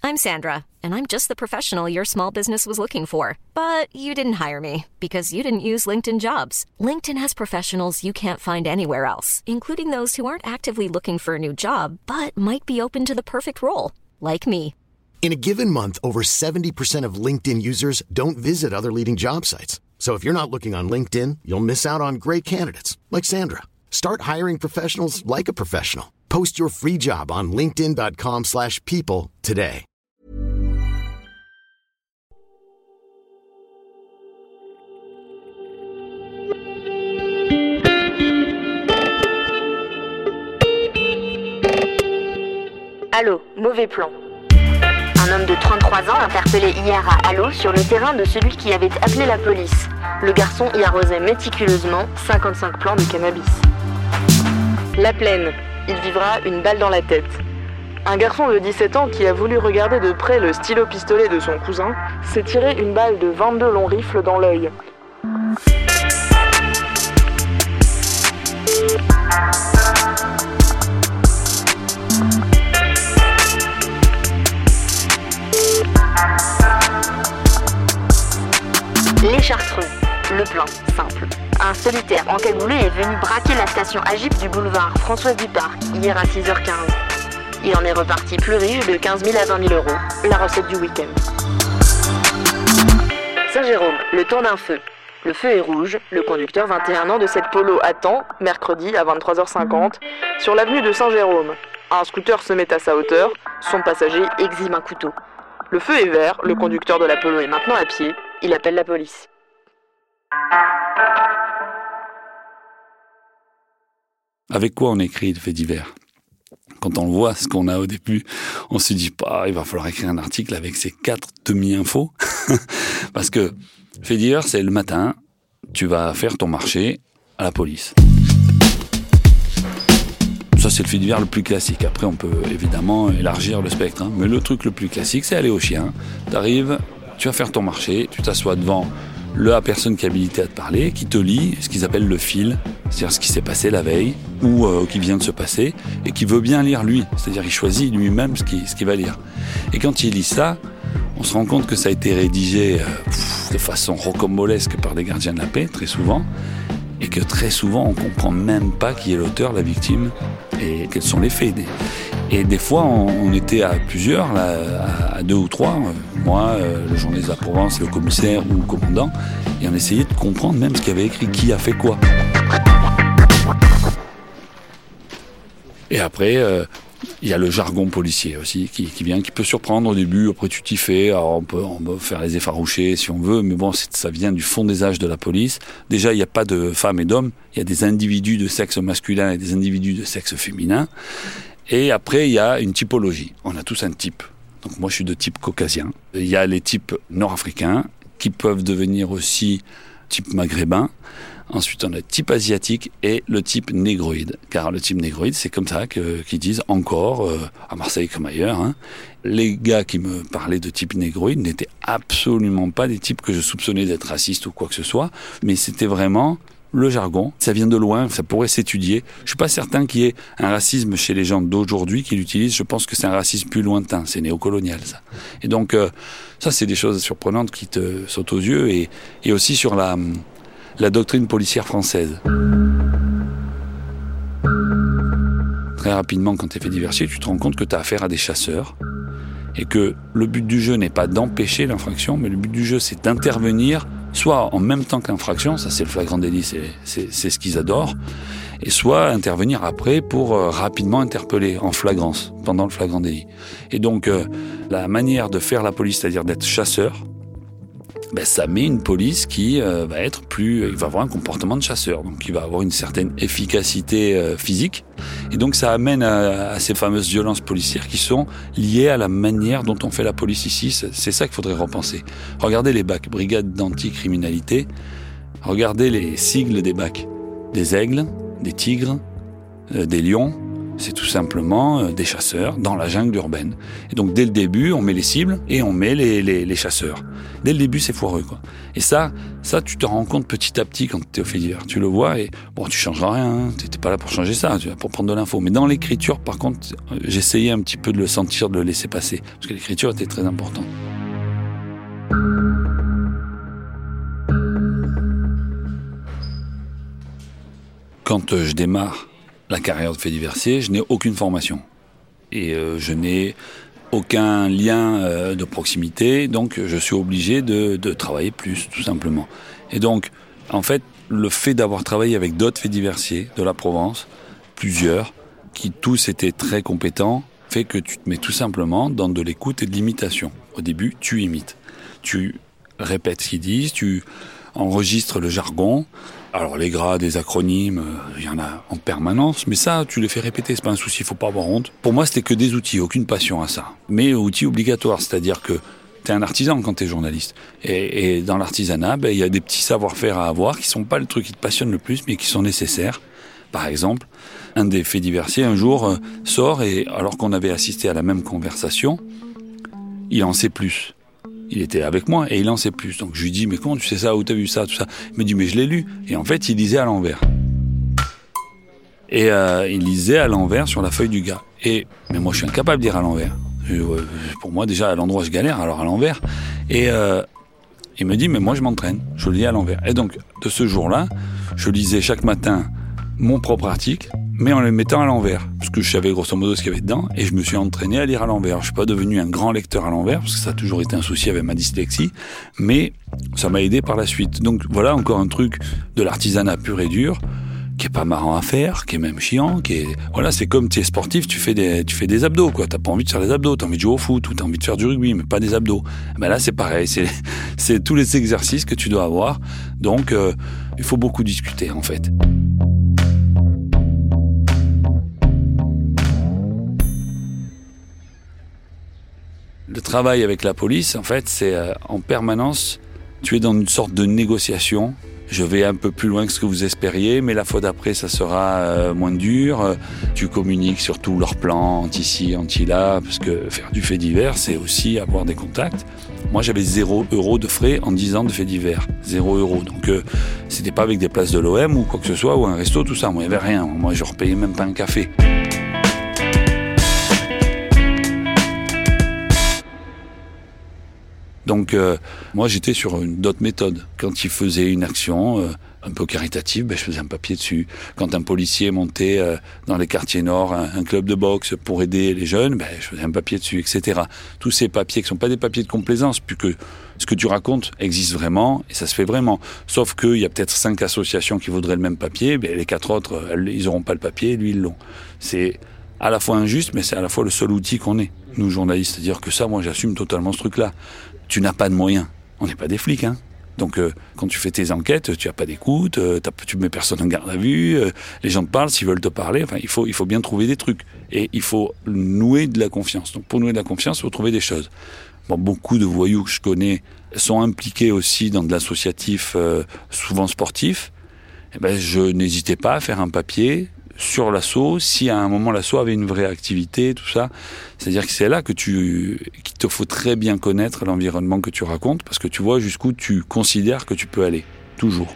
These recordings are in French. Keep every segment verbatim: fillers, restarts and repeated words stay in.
I'm Sandra, and I'm just the professional your small business was looking for. But you didn't hire me because you didn't use LinkedIn Jobs. LinkedIn has professionals you can't find anywhere else, including those who aren't actively looking for a new job, but might be open to the perfect role, like me. In a given month, over seventy percent of LinkedIn users don't visit other leading job sites. So if you're not looking on LinkedIn, you'll miss out on great candidates like Sandra. Start hiring professionals like a professional. Post your free job on linkedin.com slash people today. Allô, mauvais plan. Un homme de trente-trois ans interpellé hier à Allô sur le terrain de celui qui avait appelé la police. Le garçon y arrosait méticuleusement cinquante-cinq plants de cannabis. La Plaine, il vivra une balle dans la tête. Un garçon de dix-sept ans qui a voulu regarder de près le stylo-pistolet de son cousin s'est tiré une balle de vingt-deux longs rifles dans l'œil. Les Chartreux, le plan, simple. Un solitaire encagoulé est venu braquer la station Agip du boulevard François Duparc hier à six heures quinze. Il en est reparti plus riche de quinze mille à vingt mille euros, la recette du week-end. Saint-Jérôme, le temps d'un feu. Le feu est rouge, le conducteur vingt et un ans de cette Polo attend, mercredi à vingt-trois heures cinquante, sur l'avenue de Saint-Jérôme. Un scooter se met à sa hauteur, son passager exhibe un couteau. Le feu est vert, le conducteur de la Polo est maintenant à pied, il appelle la police. Avec quoi on écrit le fait divers ? Quand on le voit, ce qu'on a au début, on se dit pas, il va falloir écrire un article avec ces quatre demi-infos. Parce que fait divers, c'est le matin, tu vas faire ton marché à la police. Ça, c'est le fait divers le plus classique. Après, on peut évidemment élargir le spectre. Hein. Mais le truc le plus classique, c'est aller au chien. T'arrives, tu vas faire ton marché, tu t'assois devant la personne qui est habilitée à te parler, qui te lit ce qu'ils appellent le fil, c'est-à-dire ce qui s'est passé la veille ou euh, qui vient de se passer et qui veut bien lire lui, c'est-à-dire il choisit lui-même ce qu'il, ce qu'il va lire. Et quand il lit ça, on se rend compte que ça a été rédigé euh, pff, de façon rocambolesque par des gardiens de la paix, très souvent, et que très souvent on comprend même pas qui est l'auteur, la victime et quels sont les faits. Et des fois, on était à plusieurs, là, à deux ou trois, moi, le journaliste de la Provence, le commissaire ou le commandant, et on essayait de comprendre même ce qu'il y avait écrit, qui a fait quoi. Et après, euh, il y a le jargon policier aussi qui, qui vient, qui peut surprendre au début, après tu t'y fais, alors on peut, on peut faire les effarouchés si on veut, mais bon, c'est, ça vient du fond des âges de la police. Déjà, il n'y a pas de femmes et d'hommes, il y a des individus de sexe masculin et des individus de sexe féminin. Et après, il y a une typologie. On a tous un type. Donc moi, je suis de type caucasien. Il y a les types nord-africains qui peuvent devenir aussi type maghrébin. Ensuite, on a le type asiatique et le type négroïde. Car le type négroïde, c'est comme ça que, qu'ils disent encore, euh, à Marseille comme ailleurs. Hein. Les gars qui me parlaient de type négroïde n'étaient absolument pas des types que je soupçonnais d'être racistes ou quoi que ce soit. Mais c'était vraiment le jargon. Ça vient de loin, ça pourrait s'étudier. Je suis pas certain qu'il y ait un racisme chez les gens d'aujourd'hui qui l'utilisent. Je pense que c'est un racisme plus lointain. C'est néocolonial, ça. Et donc, euh, ça, c'est des choses surprenantes qui te sautent aux yeux. Et, et aussi sur la... la doctrine policière française. Très rapidement, quand tu es fait diversifier, tu te rends compte que tu as affaire à des chasseurs et que le but du jeu n'est pas d'empêcher l'infraction, mais le but du jeu, c'est d'intervenir soit en même temps que l'infraction, ça c'est le flagrant délit, c'est, c'est, c'est ce qu'ils adorent, et soit intervenir après pour euh, rapidement interpeller en flagrance, pendant le flagrant délit. Et donc, euh, la manière de faire la police, c'est-à-dire d'être chasseur, ben, ça met une police qui euh, va être plus, il va avoir un comportement de chasseur, donc il va avoir une certaine efficacité euh, physique, et donc ça amène à, à ces fameuses violences policières qui sont liées à la manière dont on fait la police ici. C'est, c'est ça qu'il faudrait repenser. Regardez les B A C, Brigade d'anticriminalité, regardez les sigles des B A C, des aigles, des tigres, euh, des lions, C'est tout simplement des chasseurs dans la jungle urbaine. Et donc dès le début, on met les cibles et on met les, les, les chasseurs. Dès le début, c'est foireux, quoi. Et ça, ça, tu te rends compte petit à petit quand tu es au fait divers. Tu le vois et bon, tu changeras rien. Hein. Tu n'étais pas là pour changer ça, tu es là pour prendre de l'info. Mais dans l'écriture, par contre, j'essayais un petit peu de le sentir, de le laisser passer. Parce que l'écriture était très importante. Quand je démarre la carrière de fait diversier, je n'ai aucune formation. Et euh, je n'ai aucun lien euh, de proximité, donc je suis obligé de, de travailler plus, tout simplement. Et donc, en fait, le fait d'avoir travaillé avec d'autres faits diversiers de la Provence, plusieurs, qui tous étaient très compétents, fait que tu te mets tout simplement dans de l'écoute et de l'imitation. Au début, tu imites. Tu répètes ce qu'ils disent, tu enregistres le jargon. Alors les grades, les acronymes, il euh, y en a en permanence, mais ça, tu les fais répéter, c'est pas un souci, il faut pas avoir honte. Pour moi, c'était que des outils, aucune passion à ça. Mais outils obligatoires, c'est-à-dire que t'es un artisan quand t'es journaliste. Et, et dans l'artisanat, ben, y a des petits savoir-faire à avoir qui sont pas le truc qui te passionne le plus, mais qui sont nécessaires. Par exemple, un des faits diversiers, un jour, euh, sort et alors qu'on avait assisté à la même conversation, il en sait plus. Il était avec moi et il en sait plus. Donc je lui dis, mais comment tu sais ça, où t'as vu ça, tout ça? Il me dit, mais je l'ai lu. Et en fait, il lisait à l'envers. Et euh, il lisait à l'envers sur la feuille du gars. Et mais moi, je suis incapable de lire à l'envers. Je, euh, pour moi, déjà, à l'endroit, je galère, alors à l'envers. Et euh, il me dit, mais moi, je m'entraîne. Je lis à l'envers. Et donc, de ce jour-là, je lisais chaque matin mon propre article, mais en le mettant à l'envers, parce que je savais grosso modo ce qu'il y avait dedans, et je me suis entraîné à lire à l'envers. Je suis pas devenu un grand lecteur à l'envers, parce que ça a toujours été un souci avec ma dyslexie, mais ça m'a aidé par la suite. Donc voilà encore un truc de l'artisanat pur et dur, qui est pas marrant à faire, qui est même chiant, qui est, voilà, c'est comme tu es sportif, tu fais des, tu fais des abdos, quoi. T'as pas envie de faire des abdos, t'as envie de jouer au foot, ou t'as envie de faire du rugby, mais pas des abdos. Ben là, c'est pareil, c'est, c'est tous les exercices que tu dois avoir. Donc, euh, il faut beaucoup discuter, en fait. Le travail avec la police, en fait, c'est euh, en permanence, tu es dans une sorte de négociation. Je vais un peu plus loin que ce que vous espériez, mais la fois d'après, ça sera euh, moins dur. Euh, tu communiques sur tous leurs plans, anti-ci, anti-là, parce que faire du fait divers, c'est aussi avoir des contacts. Moi, j'avais zéro euro de frais en dix ans de fait divers. Zéro euro. Donc, euh, c'était pas avec des places de l'O M ou quoi que ce soit, ou un resto, tout ça. Moi, il n'y avait rien. Moi, je ne repayais même pas un café. Donc, euh, moi, j'étais sur une, d'autres méthodes. Quand ils faisaient une action euh, un peu caritative, ben, je faisais un papier dessus. Quand un policier montait euh, dans les quartiers nord un, un club de boxe pour aider les jeunes, ben, je faisais un papier dessus, et cetera. Tous ces papiers qui ne sont pas des papiers de complaisance, puisque ce que tu racontes existe vraiment et ça se fait vraiment. Sauf qu'il y a peut-être cinq associations qui voudraient le même papier, ben, les quatre autres, elles, ils n'auront pas le papier, lui, ils l'ont. C'est à la fois injuste, mais c'est à la fois le seul outil qu'on ait, nous journalistes. C'est-à-dire que ça, moi, j'assume totalement ce truc-là. Tu n'as pas de moyens. On n'est pas des flics, hein. Donc, euh, quand tu fais tes enquêtes, tu n'as pas d'écoute, euh, tu mets personne en garde à vue, euh, les gens te parlent s'ils veulent te parler. Enfin, il faut, il faut bien trouver des trucs. Et il faut nouer de la confiance. Donc, pour nouer de la confiance, il faut trouver des choses. Bon, beaucoup de voyous que je connais sont impliqués aussi dans de l'associatif, euh, souvent sportif. Eh ben, je n'hésitais pas à faire un papier sur l'asso, si à un moment l'asso avait une vraie activité, tout ça. C'est-à-dire que c'est là que tu, qu'il te faut très bien connaître l'environnement que tu racontes, parce que tu vois jusqu'où tu considères que tu peux aller. Toujours.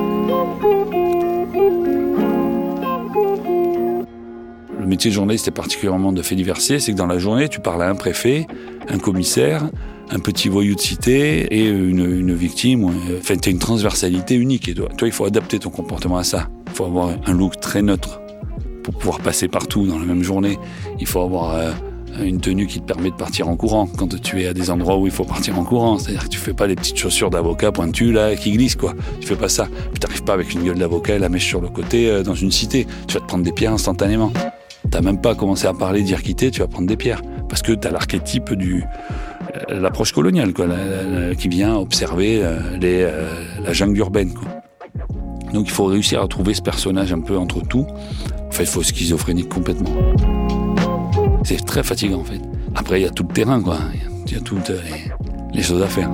Le métier de journaliste est particulièrement de fait diversier, c'est que dans la journée, tu parles à un préfet, un commissaire, un petit voyou de cité et une, une victime. Enfin, tu as une transversalité unique. Et toi, toi, il faut adapter ton comportement à ça. Il faut avoir un look très neutre pour pouvoir passer partout dans la même journée. Il faut avoir euh, une tenue qui te permet de partir en courant quand tu es à des endroits où il faut partir en courant. C'est-à-dire que tu fais pas les petites chaussures d'avocat pointues là qui glissent, quoi. Tu fais pas ça. Puis t'arrives pas avec une gueule d'avocat et la mèche sur le côté euh, dans une cité. Tu vas te prendre des pierres instantanément. T'as même pas commencé à parler d'y quitter, tu vas prendre des pierres parce que t'as l'archétype du euh, l'approche coloniale, quoi, la, la, qui vient observer euh, les, euh, la jungle urbaine, quoi. Donc il faut réussir à trouver ce personnage un peu entre tout. Enfin, il faut schizophrénique complètement. C'est très fatigant, en fait. Après, il y a tout le terrain, quoi. Il y a toutes les, les choses à faire.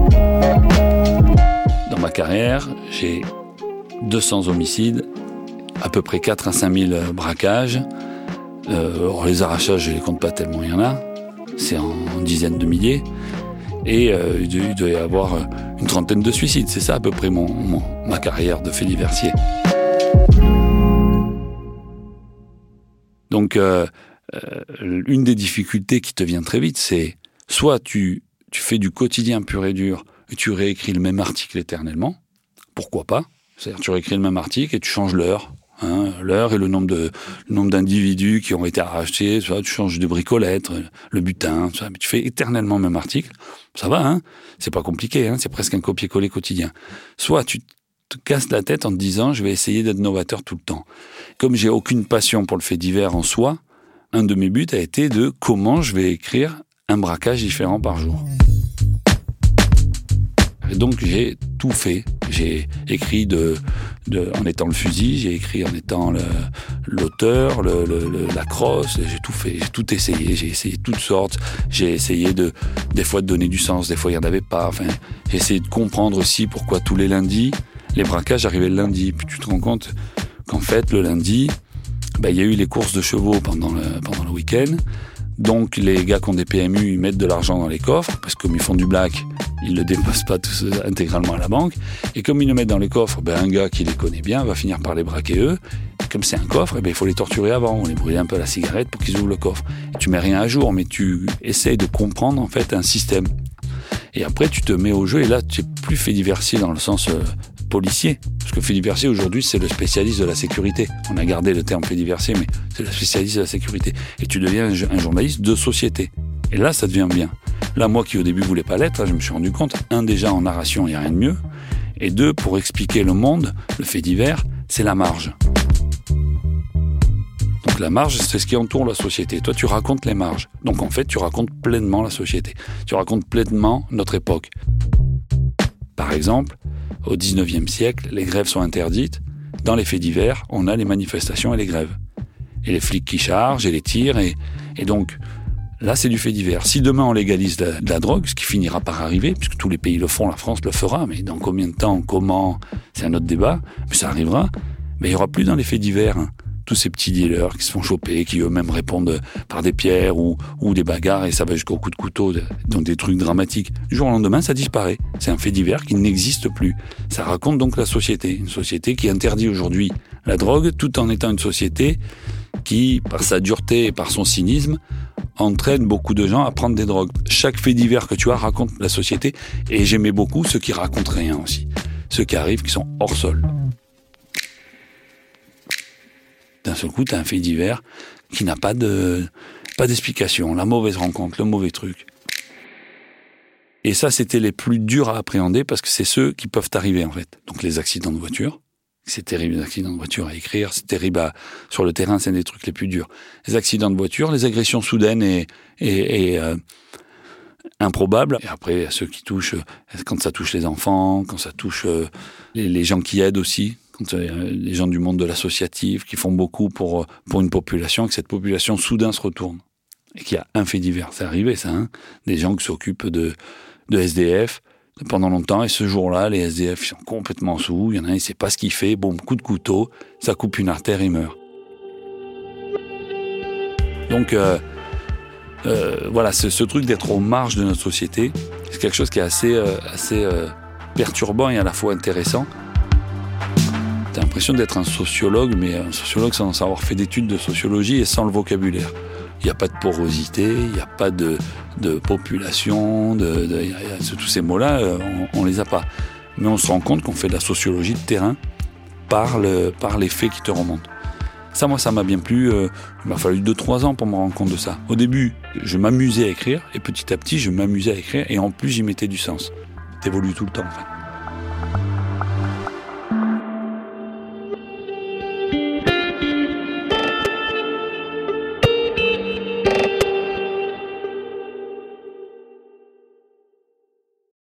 Dans ma carrière, j'ai deux cents homicides à peu près quatre à cinq mille braquages. Euh, alors les arrachages, je les compte pas tellement, il y en a. C'est en, en dizaines de milliers. Et euh, il doit y avoir une trentaine de suicides. C'est ça à peu près mon, mon, ma carrière de fait diversier. Donc, euh, euh, une des difficultés qui te vient très vite, c'est soit tu, tu fais du quotidien pur et dur et tu réécris le même article éternellement. Pourquoi pas ? C'est-à-dire tu réécris le même article et tu changes l'heure. Hein, l'heure et le nombre, de, le nombre d'individus qui ont été arrachés. Tu, vois, tu changes de bricolette, le butin. Tu, vois, mais tu fais éternellement le même article. Ça va, hein ? C'est pas compliqué. Hein, c'est presque un copier-coller quotidien. Soit tu te casses la tête en te disant je vais essayer d'être novateur tout le temps. Comme j'ai aucune passion pour le fait divers en soi, un de mes buts a été de comment je vais écrire un braquage différent par jour. Et donc j'ai tout fait. J'ai écrit de, de, en étant le fusil, j'ai écrit en étant le, l'auteur, le, le, le, la crosse, j'ai tout fait, j'ai tout essayé, j'ai essayé toutes sortes. J'ai essayé de, des fois de donner du sens, des fois il n'y en avait pas. Enfin, j'ai essayé de comprendre aussi pourquoi tous les lundis, les braquages arrivaient le lundi. Puis tu te rends compte qu'en fait, le lundi, ben, il y a eu les courses de chevaux pendant le, pendant le week-end. Donc les gars qui ont des P M U, ils mettent de l'argent dans les coffres, parce que comme ils font du black, ils ne le déposent pas tous intégralement à la banque. Et comme ils le mettent dans les coffres, ben, un gars qui les connaît bien va finir par les braquer eux. Et comme c'est un coffre, ben, il faut les torturer avant, on les brûler un peu à la cigarette pour qu'ils ouvrent le coffre. Et tu mets rien à jour, mais tu essayes de comprendre en fait un système. Et après tu te mets au jeu, et là tu es plus fait diversier dans le sens euh, policier. Parce que fait diversier aujourd'hui, c'est le spécialiste de la sécurité. On a gardé le terme fait diversier, mais c'est le spécialiste de la sécurité. Et tu deviens un, un journaliste de société. Et là, ça devient bien. Là, moi qui au début voulais pas l'être, là, je me suis rendu compte, un, déjà en narration, il n'y a rien de mieux. Et deux, pour expliquer le monde, le fait divers, c'est la marge. Donc la marge, c'est ce qui entoure la société. Toi, tu racontes les marges. Donc en fait, tu racontes pleinement la société. Tu racontes pleinement notre époque. Par exemple, au dix-neuvième siècle, les grèves sont interdites. Dans les faits divers, on a les manifestations et les grèves. Et les flics qui chargent et les tirent. Et, et donc, là, c'est du fait divers. Si demain, on légalise de la, de la drogue, ce qui finira par arriver, puisque tous les pays le font, la France le fera, mais dans combien de temps, comment, c'est un autre débat, mais ça arrivera. Mais il n'y aura plus dans les faits divers, hein, tous ces petits dealers qui se font choper, qui eux-mêmes répondent par des pierres ou, ou des bagarres, et ça va jusqu'au coup de couteau, donc des trucs dramatiques. Du jour au lendemain, ça disparaît. C'est un fait divers qui n'existe plus. Ça raconte donc la société. Une société qui interdit aujourd'hui la drogue, tout en étant une société qui, par sa dureté et par son cynisme, entraîne beaucoup de gens à prendre des drogues. Chaque fait divers que tu as raconte la société, et j'aimais beaucoup ceux qui racontent rien aussi. Ceux qui arrivent, qui sont hors sol. D'un seul coup, tu as un fait divers qui n'a pas de, pas d'explication. La mauvaise rencontre, le mauvais truc. Et ça, c'était les plus durs à appréhender parce que c'est ceux qui peuvent arriver, en fait. Donc, les accidents de voiture. C'est terrible, les accidents de voiture à écrire. C'est terrible à, sur le terrain, c'est des trucs les plus durs. Les accidents de voiture, les agressions soudaines et, et, et euh, improbables. Et après, ceux qui touchent, quand ça touche les enfants, quand ça touche euh, les, les gens qui aident aussi. Quand euh, les gens du monde de l'associatif qui font beaucoup pour, pour une population, que cette population soudain se retourne. Et qu'il y a un fait divers. C'est arrivé, ça, hein. Des gens qui s'occupent de, de S D F pendant longtemps, et ce jour-là, les S D F sont complètement sous. Il y en a un, il ne sait pas ce qu'il fait. Bon, coup de couteau, ça coupe une artère, il meurt. Donc, euh, euh, voilà, ce, ce truc d'être aux marges de notre société, c'est quelque chose qui est assez, euh, assez euh, perturbant et à la fois intéressant. T'as l'impression d'être un sociologue, mais un sociologue sans avoir fait d'études de sociologie et sans le vocabulaire. Il n'y a pas de porosité, il n'y a pas de, de population, de, de, y a, tous ces mots-là, on ne les a pas. Mais on se rend compte qu'on fait de la sociologie de terrain par, le, par les faits qui te remontent. Ça, moi, ça m'a bien plu. Euh, il m'a fallu deux trois ans pour me rendre compte de ça. Au début, je m'amusais à écrire, et petit à petit, je m'amusais à écrire, et en plus, j'y mettais du sens. T'évolues tout le temps, en fait.